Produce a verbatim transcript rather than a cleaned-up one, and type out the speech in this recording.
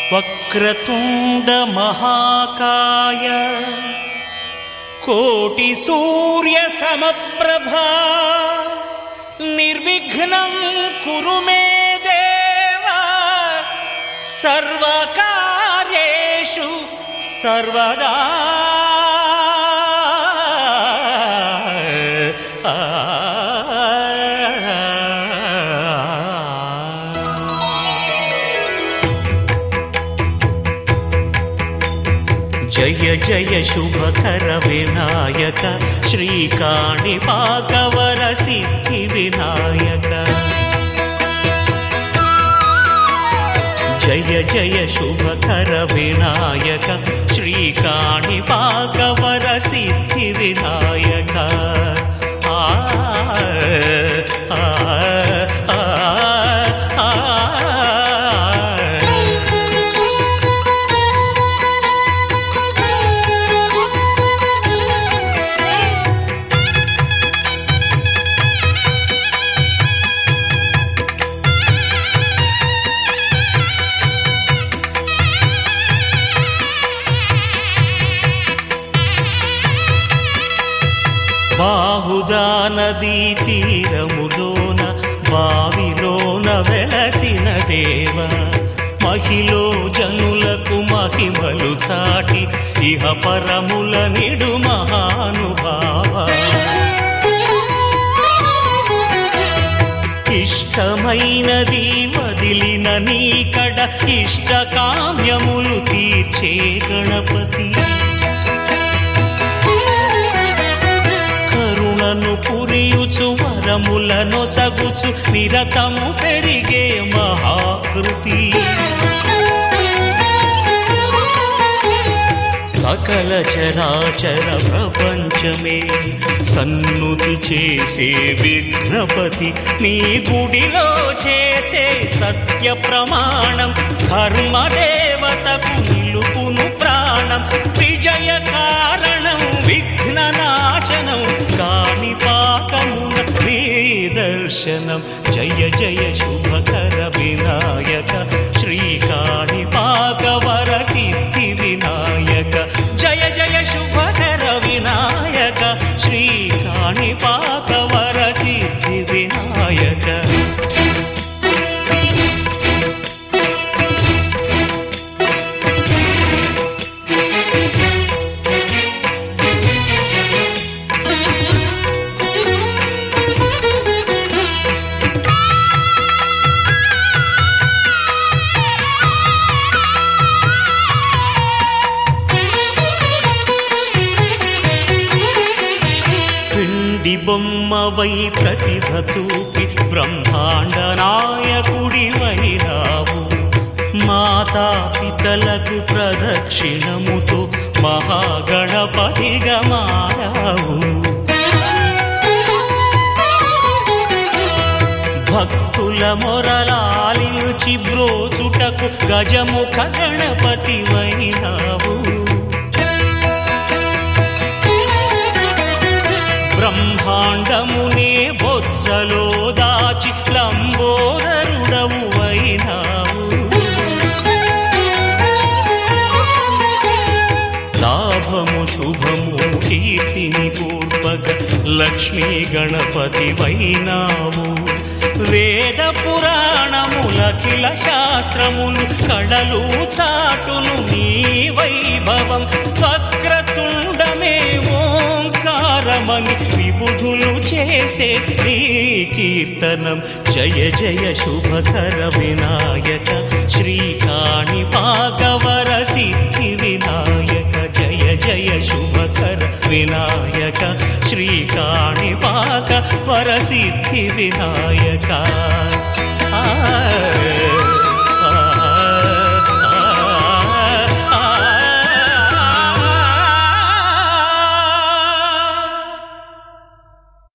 వక్రతుండ మహాకాయ కోటి సూర్య సమప్రభా నిర్విఘ్నం కురు మే దేవా సర్వకార్యేషు సర్వదా. జయ జయ శుభకర వినాయక శ్రీకాణిపాకవర సిద్ధి వినాయక. జయ జయ శుభకర వినాయక శ్రీకాణిపాకవర సిద్ధి వినాయక. ఆ ఆ ఆ బాహుదా నదీ తీరములోన బావిలోన వెలసిన దేవ మహిలో జనులకు మహిమలు చాటి ఇహ పరముల నిడు మహానుభావ. ఇష్టమైనది వదిలిన నీకడ ఇష్ట కామ్యములు తీర్చే గణపతి. కరుణను పురియుచు వరములను సగుచు నిరతము పెరిగే మహాకృతి. సకల చరాచర ప్రపంచమే సన్నుతి చేసే విఘ్నపతి. నీ గుడిలో చేసే సత్య ప్రమాణం ధర్మదేవతకు నిలుపును ప్రాణం. విజయ కారణం విఘ్న నాశనం కాణిపాకమున నీ దర్శనం. జయ జయ శుభకర వినాయక శ్రీకాణిపాకవర సిద్ధి వినాయక. జయ జయ శుభకర వినాయక శ్రీకాణిపాకవర సిద్ధి వినాయక. బొమ్మవై ప్రతిభ చూపి బ్రహ్మాండ నాయకుడి వైరావు. మాతా పితలకు ప్రదక్షిణముతో మహాగణపతిగా మారావు. భక్తుల మొరలాలించి బ్రోచుటకు గజముఖ గణపతి వైరావు. బ్రహ్మాండమునే బొజ్జలో దాచి లంబోదరుడవు అయినావు. లాభము శుభము కీర్తిని పూర్వక లక్ష్మీ గణపతి వైనావు. వేద పురాణములఖిల శాస్త్రములు కళలు చాటును నీ వైభవం. వక్రతుండమే ఓంకారమని విబుధులు చేసే నీ కీర్తనం. జయ జయ శుభకర వినాయక శ్రీకాణిపాకవర సిద్ధి వినాయక. జయ జయ శుభకర వినాయక శ్రీకాణిపాకవర సిద్ధి వినాయక. ఆ